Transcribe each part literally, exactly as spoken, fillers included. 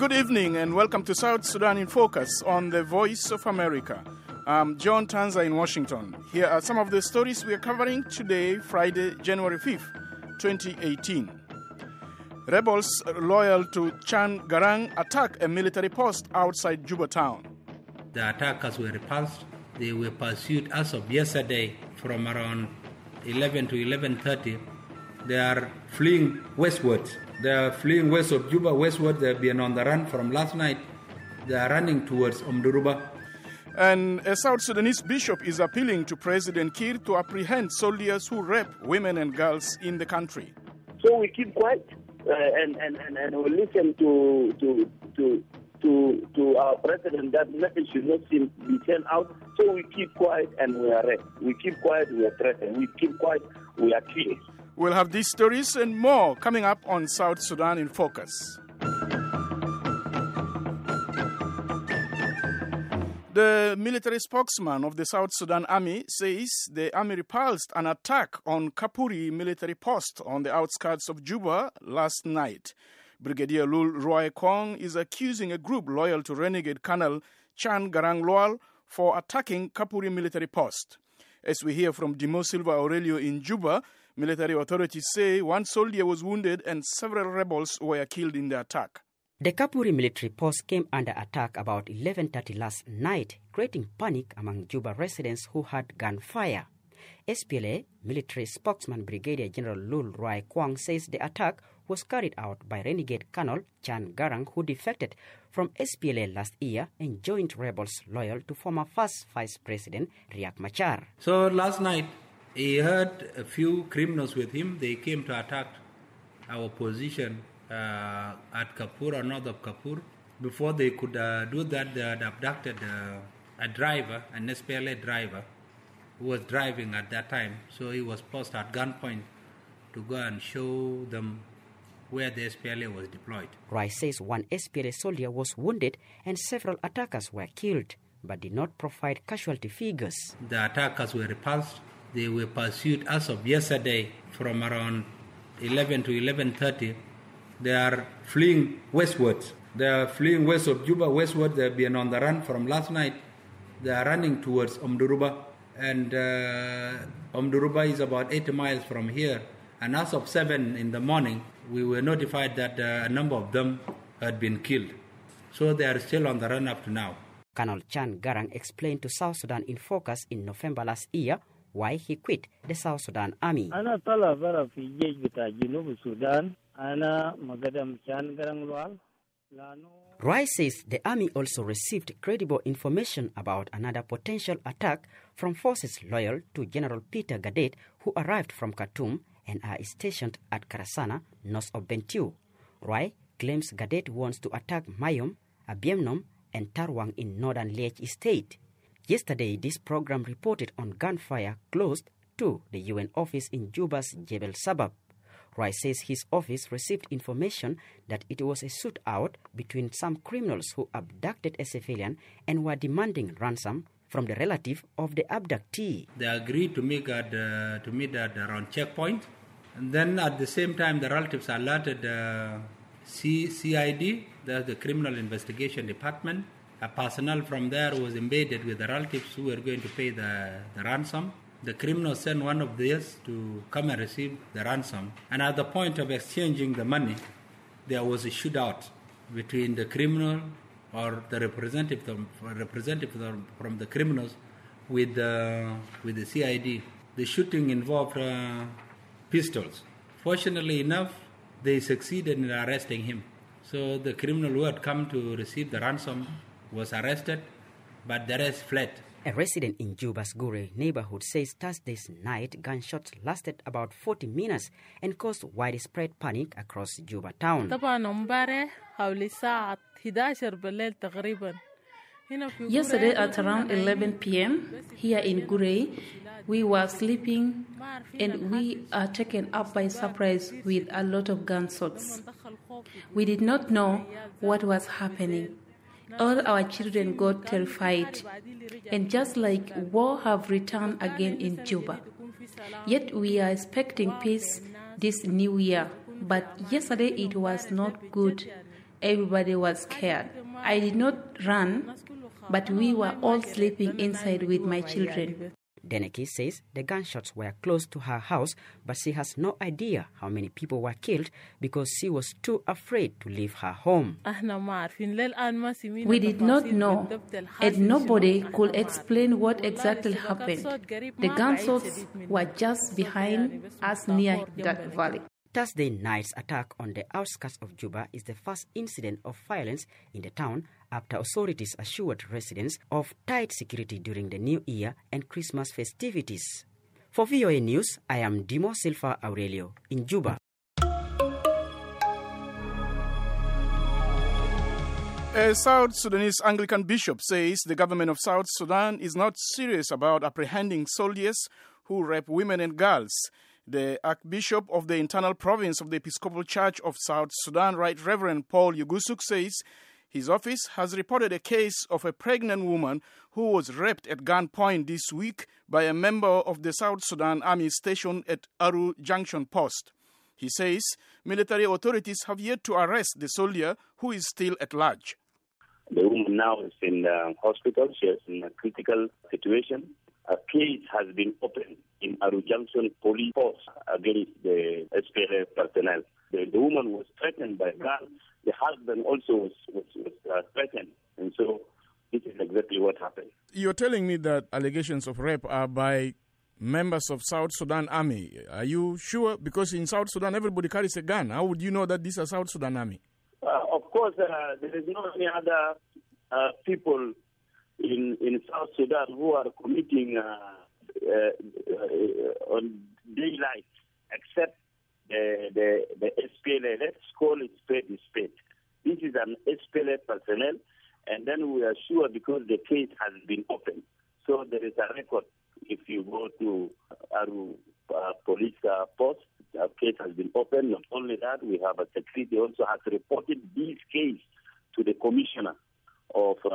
Good evening and welcome to South Sudan in Focus on the Voice of America. I'm John Tanza in Washington. Here are some of the stories we are covering today, Friday, January fifth, twenty eighteen. Rebels loyal to Chan Garang attack a military post outside Juba town. The attackers were repulsed. They were pursued as of yesterday from around eleven to eleven thirty. They are fleeing westwards. They are fleeing west of Juba, westward. They have been on the run from last night. They are running towards Omduruba. And a South Sudanese bishop is appealing to President Kiir to apprehend soldiers who rape women and girls in the country. So we keep quiet uh, and, and, and, and we listen to to to to to our president that message should not be sent out. So we keep quiet and we are raped. We keep quiet, we are threatened. We keep quiet, we are killed. We'll have these stories and more coming up on South Sudan in Focus. The military spokesman of the South Sudan Army says the army repulsed an attack on Kapuri military post on the outskirts of Juba last night. Brigadier Lul Roy Kong is accusing a group loyal to renegade Colonel Chan Garang Lwal for attacking Kapuri military post. As we hear from Dimo Silva Aurelio in Juba, military authorities say one soldier was wounded and several rebels were killed in the attack. The Kapuri military post came under attack about eleven thirty last night, creating panic among Juba residents who heard gunfire. S P L A military spokesman Brigadier General Lul Roy Kwang says the attack was carried out by renegade Colonel Chan Garang, who defected from S P L A last year and joined rebels loyal to former first Vice President Riek Machar. So last night, he heard a few criminals with him. They came to attack our position uh, at Kapur, or north of Kapur. Before they could uh, do that, they had abducted uh, a driver, an S P L A driver, who was driving at that time. So he was posted at gunpoint to go and show them where the S P L A was deployed. Rice says one S P L A soldier was wounded and several attackers were killed, but did not provide casualty figures. The attackers were repulsed. They were pursued as of yesterday from around eleven to eleven thirty. They are fleeing westwards. They are fleeing west of Juba, westward. They have been on the run from last night. They are running towards Omduruba. And uh, Omduruba is about eighty miles from here. And as of seven in the morning, we were notified that uh, a number of them had been killed. So they are still on the run up to now. Colonel Chan Garang explained to South Sudan in Focus in November last year why he quit the South Sudan Army. Roy says the army also received credible information about another potential attack from forces loyal to General Peter Gadet, who arrived from Khartoum and are stationed at Karasana, north of Bentiu. Roy claims Gadet wants to attack Mayom, Abiemnom, and Tarwang in northern Lech State. Yesterday, this program reported on gunfire close to the U N office in Juba's Jebel suburb. Roy says his office received information that it was a shootout between some criminals who abducted a civilian and were demanding ransom from the relative of the abductee. They agreed to meet at uh, to meet at around checkpoint, and then at the same time, the relatives alerted uh, C- CID, that's the Criminal Investigation Department. A personnel from there was embedded with the relatives who were going to pay the, the ransom. The criminals sent one of theirs to come and receive the ransom. And at the point of exchanging the money, there was a shootout between the criminal or the representative, representative from the criminals with the, with the C I D. The shooting involved uh, pistols. Fortunately enough, they succeeded in arresting him. So the criminal who had come to receive the ransom was arrested, but the rest fled. A resident in Juba's Gure neighborhood says Thursday's night gunshots lasted about forty minutes and caused widespread panic across Juba town. Yesterday at around eleven p.m. here in Gure, we were sleeping and we are taken up by surprise with a lot of gunshots. We did not know what was happening. All our children got terrified, and just like war have returned again in Juba. Yet we are expecting peace this new year, but yesterday it was not good. Everybody was scared. I did not run, but we were all sleeping inside with my children. Deneki says the gunshots were close to her house, but she has no idea how many people were killed because she was too afraid to leave her home. We did not know, and nobody could explain what exactly happened. The gunshots were just behind us near that valley. Thursday night's attack on the outskirts of Juba is the first incident of violence in the town after authorities assured residents of tight security during the New Year and Christmas festivities. For V O A News, I am Dimo Silva Aurelio in Juba. A South Sudanese Anglican bishop says the government of South Sudan is not serious about apprehending soldiers who rape women and girls. The Archbishop of the Internal Province of the Episcopal Church of South Sudan, Right Reverend Paul Yugusuk, says his office has reported a case of a pregnant woman who was raped at gunpoint this week by a member of the South Sudan Army stationed at Aru Junction Post. He says military authorities have yet to arrest the soldier who is still at large. The woman now is in the hospital. She is in a critical situation. A case has been opened in Aru Junction police post against the S P L A personnel. The, the woman was threatened by guns. The husband also was, was, was uh, threatened. And so this is exactly what happened. You're telling me that allegations of rape are by members of South Sudan Army. Are you sure? Because in South Sudan, everybody carries a gun. How would you know that these are South Sudan Army? Uh, of course, uh, there is no any other uh, people in in South Sudan who are committing uh, uh, uh, on daylight except the, the, the S P L A. Let's call it spade is spade. This is an S P L A personnel, and then we are sure because the case has been opened. So there is a record. If you go to Aru uh, police uh, post, a case has been opened. Not only that, we have a security also has reported this case to the commissioner of uh,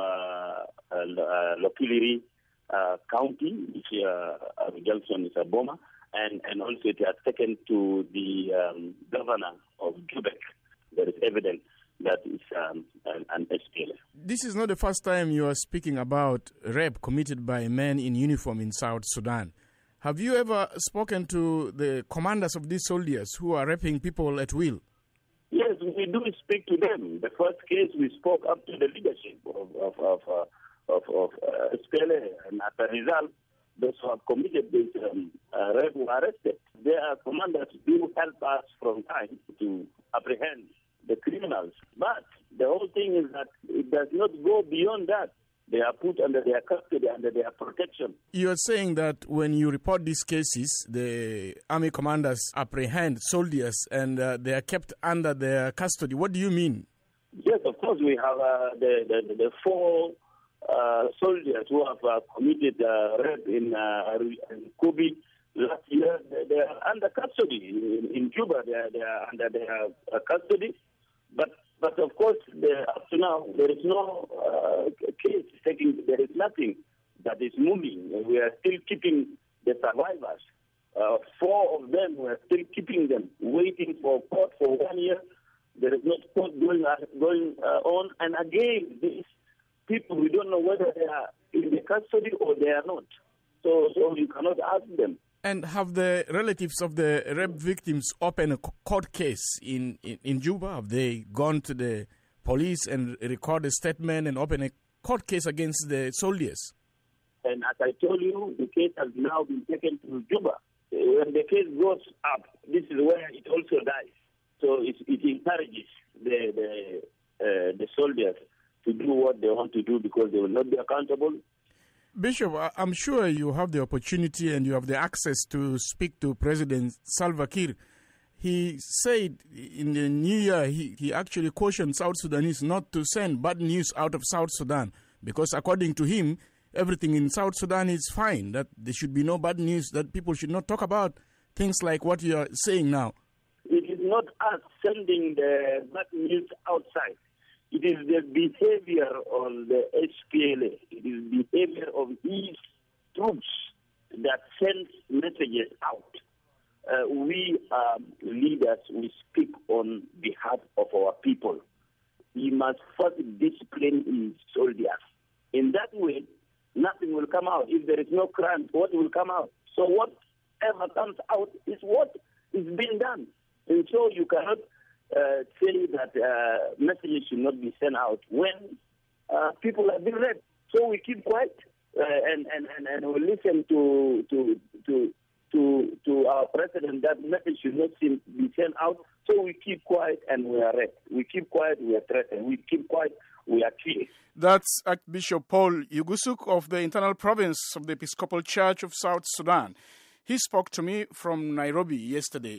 uh, Lokileri uh, County, which uh, Aru Junction is a bomber, and, and also it has taken to the um, governor of Quebec. There is evidence that is um, an, an S P L A. This is not the first time you are speaking about rape committed by men in uniform in South Sudan. Have you ever spoken to the commanders of these soldiers who are raping people at will? Yes, we do speak to them. The first case we spoke up to the leadership of of of, uh, of, of uh, S P L A, and as a result, those who have committed this um, uh, rape were arrested. Their commanders do help us from time to apprehend the criminals, but the whole thing is that it does not go beyond that. They are put under their custody, under their protection. You are saying that when you report these cases, the army commanders apprehend soldiers and uh, they are kept under their custody. What do you mean? Yes, of course, we have uh, the, the, the four uh, soldiers who have uh, committed uh, rape in, uh, in Kobe last year. They, they are under custody. In, in Cuba, they are, they are under their uh, custody. But But of course, the, up to now, there is no uh, case taking, there is nothing that is moving. We are still keeping the survivors. Uh, four of them, we are still keeping them, waiting for court for one year. There is no court going, uh, going uh, on. And again, these people, we don't know whether they are in the custody or they are not. So, so you cannot ask them. And have the relatives of the rape victims opened a court case in, in, in Juba? Have they gone to the police and recorded a statement and opened a court case against the soldiers? And as I told you, the case has now been taken to Juba. When the case goes up, this is where it also dies. So it, it encourages the, the, uh, the soldiers to do what they want to do because they will not be accountable. Bishop, I'm sure you have the opportunity and you have the access to speak to President Salva Kiir. He said in the new year, he, he actually cautioned South Sudanese not to send bad news out of South Sudan because according to him, everything in South Sudan is fine, that there should be no bad news, that people should not talk about things like what you are saying now. It is not us sending the bad news outside. It is the behavior of the S P L A. It is the behavior of these troops that sends messages out. Uh, we are leaders. We speak on behalf of our people. he must first discipline his soldiers. In that way, nothing will come out. If there is no crime, what will come out? So whatever comes out is what is being done. And so you cannot uh, say that uh, messages should not be sent out when uh, people have been raped. So we keep quiet uh, and, and, and, and we listen to to to to to our president that message should not be sent out. So we keep quiet and we are raped. We keep quiet, we are threatened. We keep quiet, we are killed. That's Archbishop Paul Yugusuk of the Internal Province of the Episcopal Church of South Sudan. He spoke to me from Nairobi yesterday.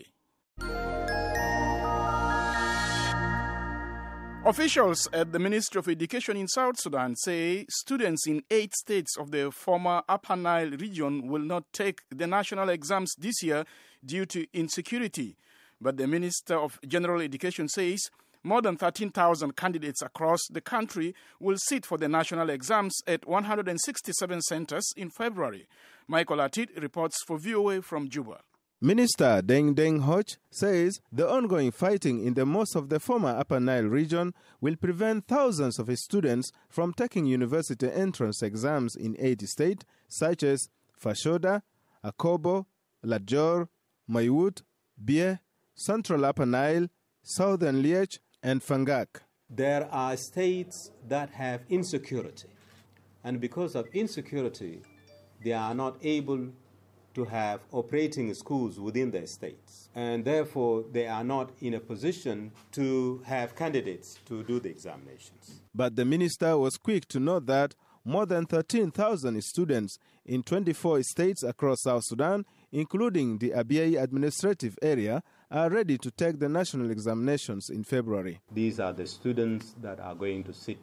Officials at the Ministry of Education in South Sudan say students in eight states of the former Upper Nile region will not take the national exams this year due to insecurity. But the Minister of General Education says more than thirteen thousand candidates across the country will sit for the national exams at one hundred sixty-seven centers in February. Michael Atit reports for V O A from Juba. Minister Deng Deng Hoch says the ongoing fighting in the most of the former Upper Nile region will prevent thousands of students from taking university entrance exams in eight states such as Fashoda, Akobo, Lajor, Maiwut, Bie, Central Upper Nile, Southern Liech, and Fangak. There are states that have insecurity, and because of insecurity, they are not able to have operating schools within their states, and therefore they are not in a position to have candidates to do the examinations. But the minister was quick to note that more than thirteen thousand students in twenty-four states across South Sudan, including the Abyei administrative area, are ready to take the national examinations in February. These are the students that are going to sit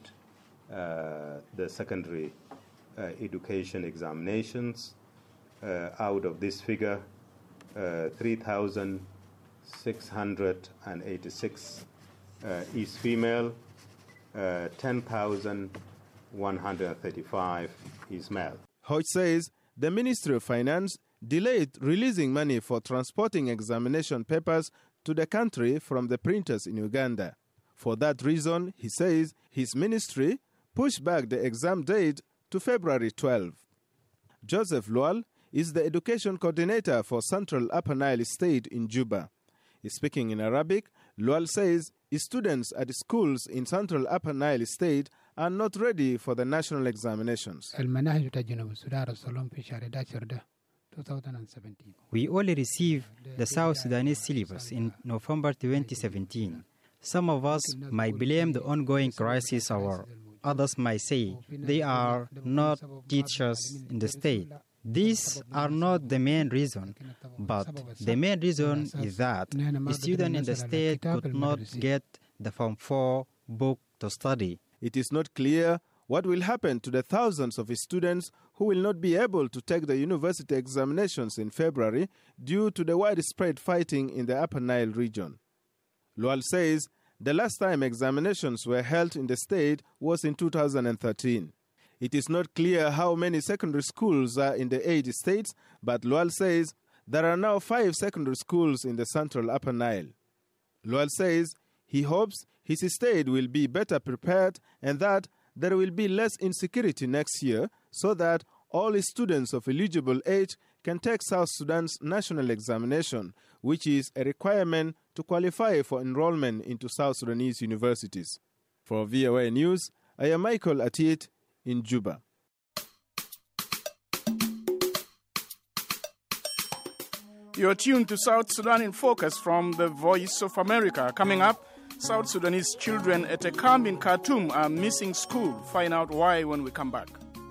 uh, the secondary uh, education examinations. Uh, out of this figure, uh, three thousand six hundred eighty-six uh, is female, uh, ten thousand one hundred thirty-five is male. Hodge says the Ministry of Finance delayed releasing money for transporting examination papers to the country from the printers in Uganda. For that reason, he says his ministry pushed back the exam date to February twelfth. Joseph Lual is the education coordinator for Central Upper Nile State in Juba. Speaking in Arabic, Lual says students at schools in Central Upper Nile State are not ready for the national examinations. We only received the South Sudanese syllabus in November twenty seventeen. Some of us might blame the ongoing crisis, or others might say they are not teachers in the state. These are not the main reason, but the main reason is that students in the state could not get the Form four book to study. It is not clear what will happen to the thousands of students who will not be able to take the university examinations in February due to the widespread fighting in the Upper Nile region. Lual says the last time examinations were held in the state was in two thousand thirteen. It is not clear how many secondary schools are in the eight states, but Lual says there are now five secondary schools in the Central Upper Nile. Lual says he hopes his state will be better prepared and that there will be less insecurity next year so that all students of eligible age can take South Sudan's national examination, which is a requirement to qualify for enrollment into South Sudanese universities. For V O A News, I am Michael Atit in Juba. You're tuned to South Sudan in Focus from the Voice of America. Coming up, South Sudanese children at a camp in Khartoum are missing school. Find out why when we come back.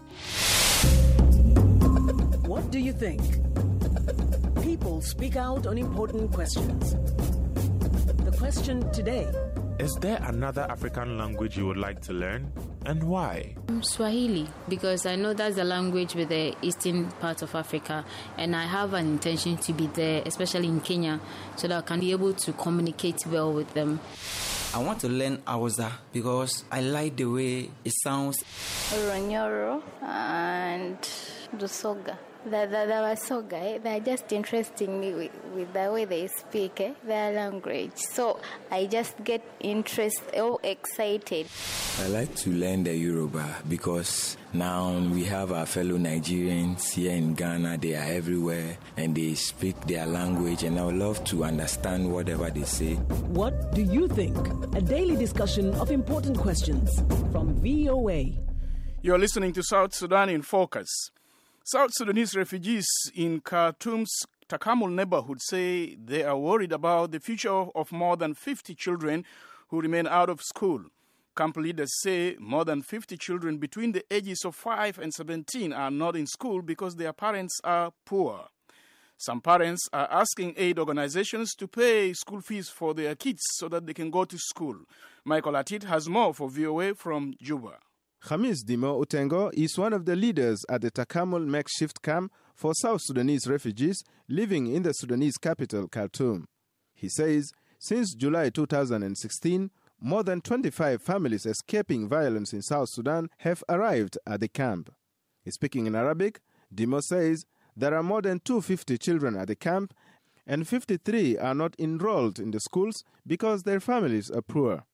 What do you think? People speak out on important questions. The question today: is there another African language you would like to learn, and why? Swahili, because I know that's the language with the eastern part of Africa, and I have an intention to be there, especially in Kenya, so that I can be able to communicate well with them. I want to learn Hausa because I like the way it sounds. Ronyoro and Dusoga. They, they, they were so gay. They're just interesting me with, with the way they speak, eh? Their language. So I just get interested, oh, excited. I like to learn the Yoruba because now we have our fellow Nigerians here in Ghana. They are everywhere and they speak their language, and I would love to understand whatever they say. What do you think? A daily discussion of important questions from V O A. You're listening to South Sudan in Focus. South Sudanese refugees in Khartoum's Takamul neighborhood say they are worried about the future of more than fifty children who remain out of school. Camp leaders say more than fifty children between the ages of five and seventeen are not in school because their parents are poor. Some parents are asking aid organizations to pay school fees for their kids so that they can go to school. Michael Atit has more for V O A from Juba. Khamis Dimo Utengo is one of the leaders at the Takamul makeshift camp for South Sudanese refugees living in the Sudanese capital, Khartoum. He says since July two thousand sixteen, more than twenty-five families escaping violence in South Sudan have arrived at the camp. Speaking in Arabic, Dimo says there are more than two hundred fifty children at the camp and fifty-three are not enrolled in the schools because their families are poor.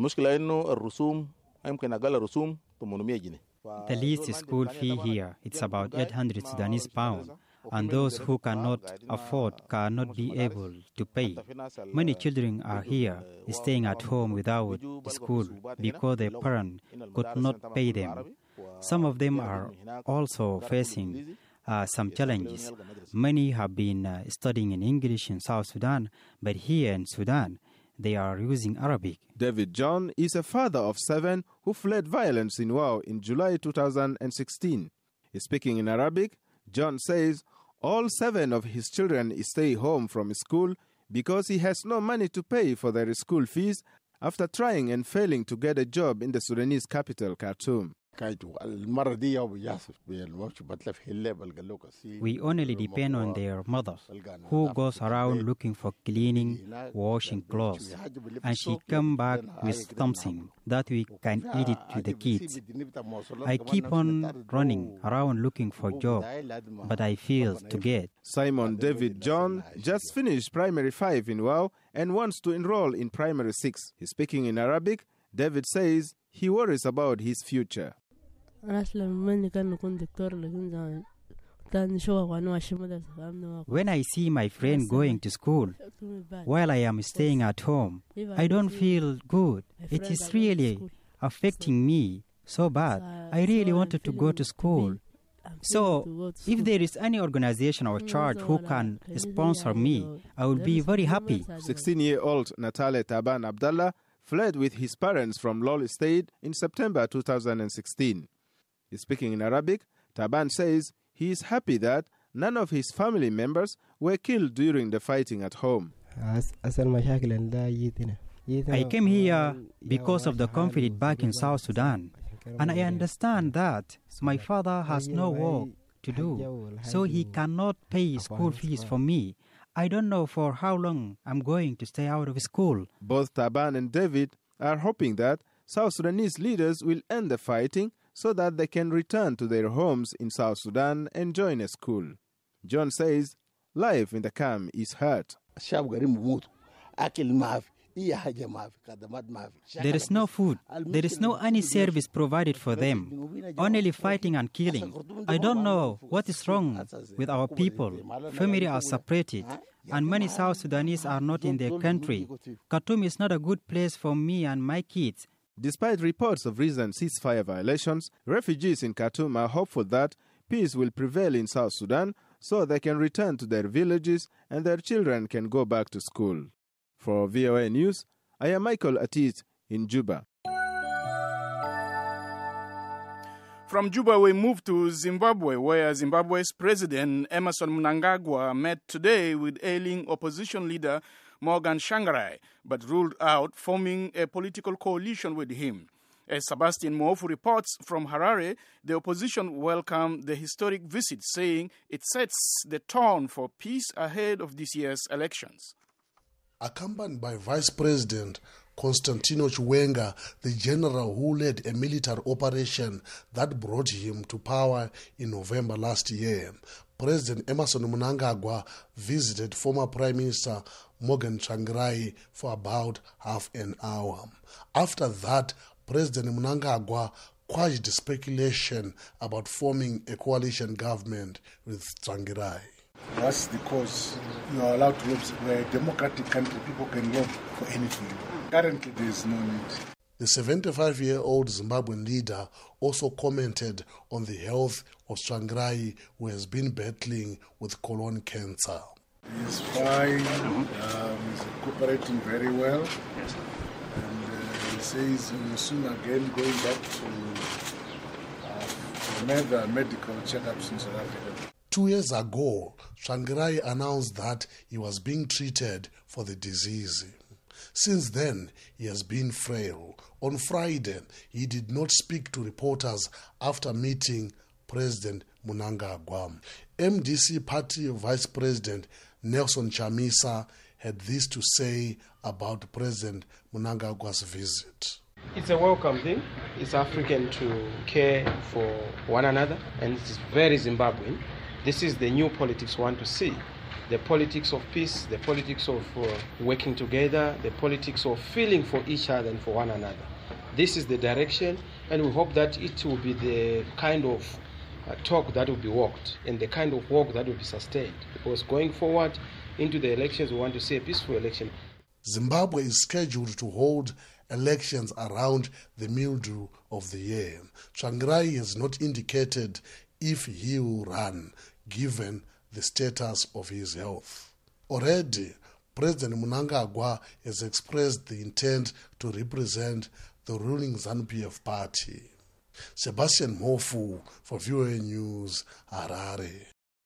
The least school fee here is about eight hundred Sudanese pounds, and those who cannot afford cannot be able to pay. Many children are here staying at home without school because their parents could not pay them. Some of them are also facing uh, some challenges. Many have been uh, studying in English in South Sudan, but here in Sudan, they are using Arabic. David John is a father of seven who fled violence in Wau in July two thousand sixteen. Speaking in Arabic, John says all seven of his children stay home from school because he has no money to pay for their school fees after trying and failing to get a job in the Sudanese capital, Khartoum. We only depend on their mother, who goes around looking for cleaning, washing clothes, and she comes back with something that we can eat it to the kids. I keep on running around looking for a job, but I fail to get. Simon David John just finished primary five in Wau and wants to enroll in primary six. He's speaking in Arabic. David says he worries about his future. When I see my friend going to school while I am staying at home, I don't feel good. It is really affecting me so bad. I really wanted to go to school. So, if there is any organization or church who can sponsor me, I will be very happy. sixteen-year-old Natale Taban Abdallah fled with his parents from Lol State in September two thousand sixteen. Speaking in Arabic, Taban says he is happy that none of his family members were killed during the fighting at home. I came here because of the conflict back in South Sudan, and I understand that my father has no work to do, so he cannot pay school fees for me. I don't know for how long I'm going to stay out of school. Both Taban and David are hoping that South Sudanese leaders will end the fighting so that they can return to their homes in South Sudan and join a school. John says life in the camp is hard. There is no food. There is no any service provided for them. Only fighting and killing. I don't know what is wrong with our people. Families are separated, and many South Sudanese are not in their country. Khartoum is not a good place for me and my kids. Despite reports of recent ceasefire violations, refugees in Khartoum are hopeful that peace will prevail in South Sudan so they can return to their villages and their children can go back to school. For V O A News, I am Michael Atit in Juba. From Juba, we move to Zimbabwe, where Zimbabwe's President Emmerson Mnangagwa met today with ailing opposition leader Morgan Tsvangirai, but ruled out forming a political coalition with him. As Sebastian Mwofu reports from Harare, the opposition welcomed the historic visit, saying it sets the tone for peace ahead of this year's elections. Accompanied by Vice President Constantino Chiwenga, the general who led a military operation that brought him to power in November last year, President Emmerson Mnangagwa visited former Prime Minister Morgan Tsvangirai for about half an hour. After that, President Mnangagwa quashed speculation about forming a coalition government with Tsvangirai. What's the cause? You are allowed to lobby. We're a democratic country. People can lobby for anything. Currently, there is no need. The seventy-five-year-old Zimbabwean leader also commented on the health of Tsvangirai, who has been battling with colon cancer. He's fine. Um, he's cooperating very well. And uh, he says he will soon again going back to uh, for med- medical checkups in South Africa. Two years ago, Tsvangirai announced that he was being treated for the disease. Since then, he has been frail. On Friday, he did not speak to reporters after meeting President Mnangagwa. M D C Party Vice President Nelson Chamisa had this to say about President Mnangagwa's visit. It's a welcome thing. It's African to care for one another, and it's very Zimbabwean. This is the new politics we want to see. The politics of peace, the politics of uh, working together, the politics of feeling for each other and for one another. This is the direction, and we hope that it will be the kind of uh, talk that will be walked and the kind of walk that will be sustained. Because going forward into the elections, we want to see a peaceful election. Zimbabwe is scheduled to hold elections around the middle of the year. Tsvangirai has not indicated if he will run, given the status of his health. Already, President Mnangagwa has expressed the intent to represent the ruling ZANU-P F party. Sebastian Mofu for V O A News, Harare.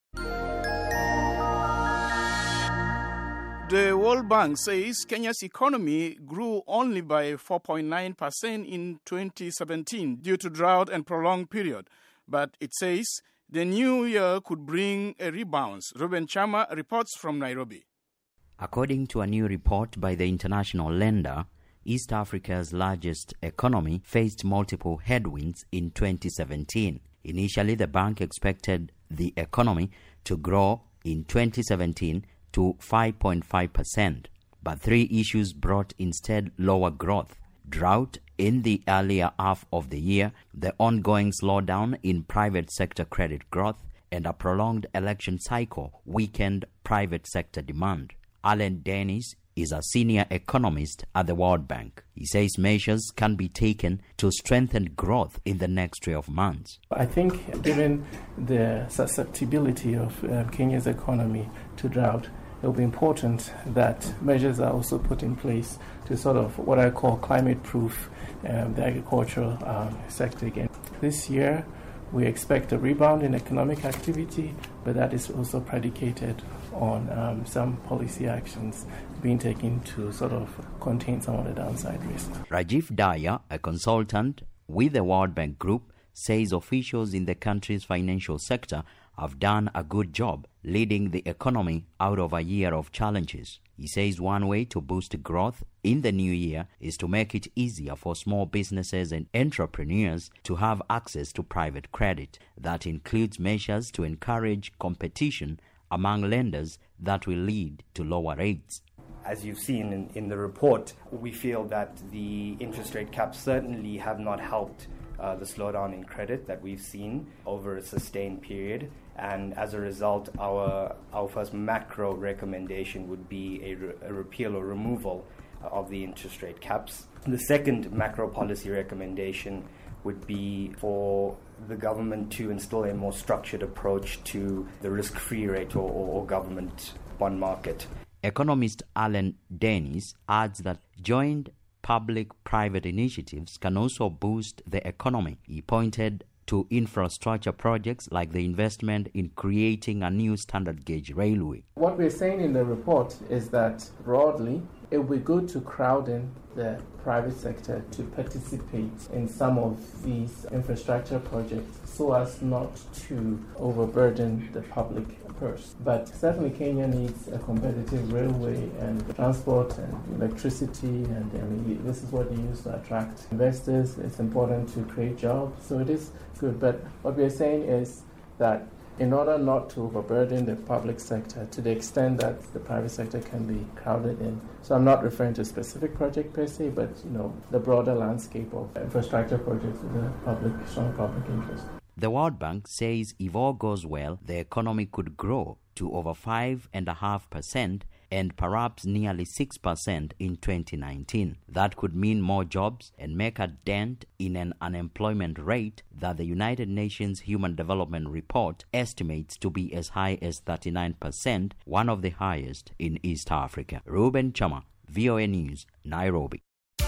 The World Bank says Kenya's economy grew only by four point nine percent in twenty seventeen due to drought and prolonged period. But it says the new year could bring a rebound. Ruben Chama reports from Nairobi. According to a new report by the international lender, East Africa's largest economy faced multiple headwinds in twenty seventeen. Initially, the bank expected the economy to grow in twenty seventeen to five point five percent, but three issues brought instead lower growth. Drought in the earlier half of the year, the ongoing slowdown in private sector credit growth, and a prolonged election cycle weakened private sector demand. Alan Dennis is a senior economist at the World Bank. He says measures can be taken to strengthen growth in the next twelve months. I think given the susceptibility of uh, Kenya's economy to drought, it will be important that measures are also put in place to sort of what I call climate-proof um, the agricultural um, sector again. This year, we expect a rebound in economic activity, but that is also predicated on um, some policy actions being taken to sort of contain some of the downside risks. Rajiv Daya, a consultant with the World Bank Group, says officials in the country's financial sector have done a good job leading the economy out of a year of challenges. He says one way to boost growth in the new year is to make it easier for small businesses and entrepreneurs to have access to private credit. That includes measures to encourage competition among lenders that will lead to lower rates. As you've seen in, in the report, we feel that the interest rate caps certainly have not helped uh, the slowdown in credit that we've seen over a sustained period. And as a result, our our first macro recommendation would be a, re, a repeal or removal of the interest rate caps. The second macro policy recommendation would be for the government to instill a more structured approach to the risk-free rate or, or, or government bond market. Economist Alan Dennis adds that joint public-private initiatives can also boost the economy. He pointed to infrastructure projects like the investment in creating a new standard gauge railway. What we're saying in the report is that broadly, it would be good to crowd in the private sector to participate in some of these infrastructure projects so as not to overburden the public purse. But certainly Kenya needs a competitive railway and transport and electricity, and I mean, this is what you use to attract investors. It's important to create jobs, so it is good. But what we're saying is that in order not to overburden the public sector to the extent that the private sector can be crowded in. So I'm not referring to a specific project per se, but you know the broader landscape of infrastructure projects with a public, strong public interest. The World Bank says if all goes well, the economy could grow to over five point five percent and perhaps nearly six percent in twenty nineteen. That could mean more jobs and make a dent in an unemployment rate that the United Nations Human Development Report estimates to be as high as thirty-nine percent, one of the highest in East Africa. Ruben Chama, V O A News, Nairobi.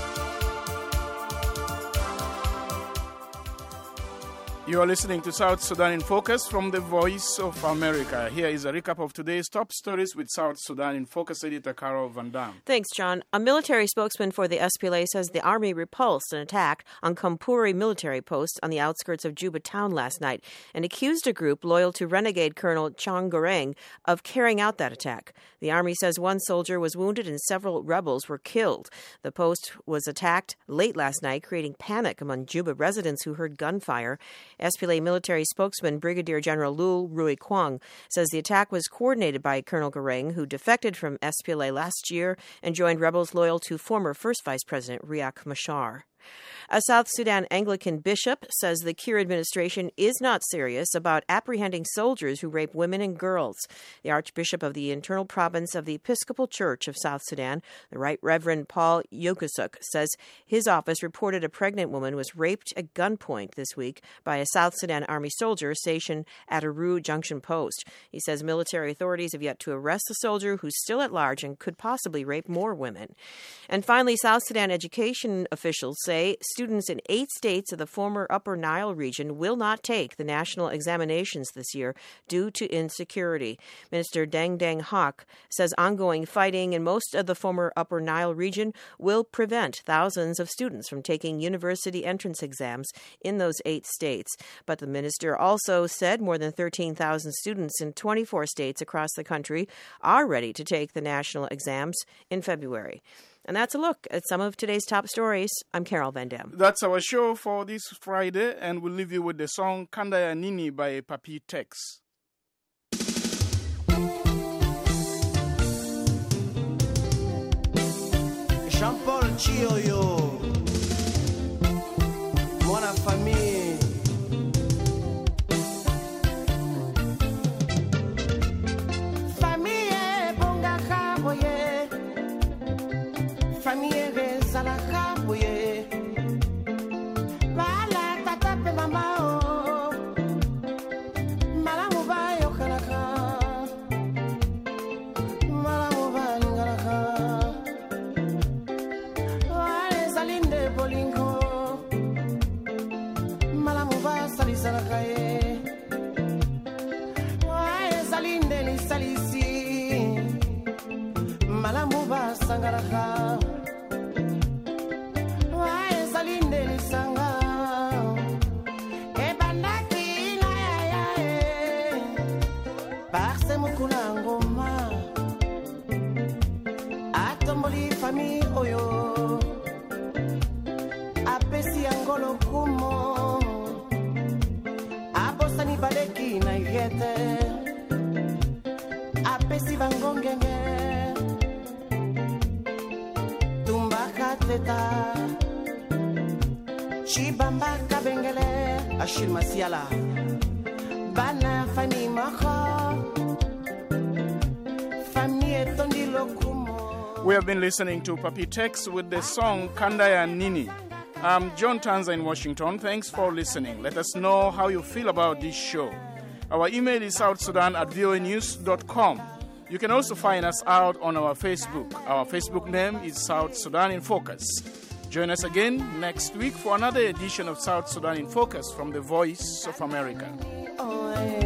You are listening to South Sudan in Focus from the Voice of America. Here is a recap of today's top stories with South Sudan in Focus editor Carol Van Dam. Thanks, John. A military spokesman for the S P L A says the army repulsed an attack on Kampuri military post on the outskirts of Juba town last night and accused a group loyal to renegade Colonel Chang Goreng of carrying out that attack. The army says one soldier was wounded and several rebels were killed. The post was attacked late last night, creating panic among Juba residents who heard gunfire. S P L A military spokesman Brigadier General Lu Rui Kwang says the attack was coordinated by Colonel Goreng, who defected from S P L A last year and joined rebels loyal to former First Vice President Riek Machar. A South Sudan Anglican bishop says the Kiir administration is not serious about apprehending soldiers who rape women and girls. The Archbishop of the Internal Province of the Episcopal Church of South Sudan, the Right Reverend Paul Yokusuk, says his office reported a pregnant woman was raped at gunpoint this week by a South Sudan Army soldier stationed at Aru Junction Post. He says military authorities have yet to arrest the soldier, who's still at large and could possibly rape more women. And finally, South Sudan education officials say students in eight states of the former Upper Nile region will not take the national examinations this year due to insecurity. Minister Deng Deng Hak says ongoing fighting in most of the former Upper Nile region will prevent thousands of students from taking university entrance exams in those eight states. But the minister also said more than thirteen thousand students in twenty-four states across the country are ready to take the national exams in February. And that's a look at some of today's top stories. I'm Carol Van Dam. That's our show for this Friday, and we'll leave you with the song Kandaya Nini by Papi Tex. Jean-Paul Chioyo, Mwana Famille. Famille bonga kaboye, famille rezala kaboye. Bala tatape mama o, malamu bayo kalaka, malamu bayo kalaka. Wale zalinde bolingo, malamu ba salisala kaye. Wale zalinde li salisi, malamu ba sangaraka. Famille oyo apesi angolo kumo abosani baleki na yete apesi bangongenge tumbaka teta chibamba kabengele Achille Masiala bana famille mako famille tondilo kumo. We have been listening to Papi Tex with the song Kandaya Nini. I'm John Tanza in Washington. Thanks for listening. Let us know how you feel about this show. Our email is southsudan at voa news dot com. You can also find us out on our Facebook. Our Facebook name is South Sudan in Focus. Join us again next week for another edition of South Sudan in Focus from the Voice of America. Oh, yeah.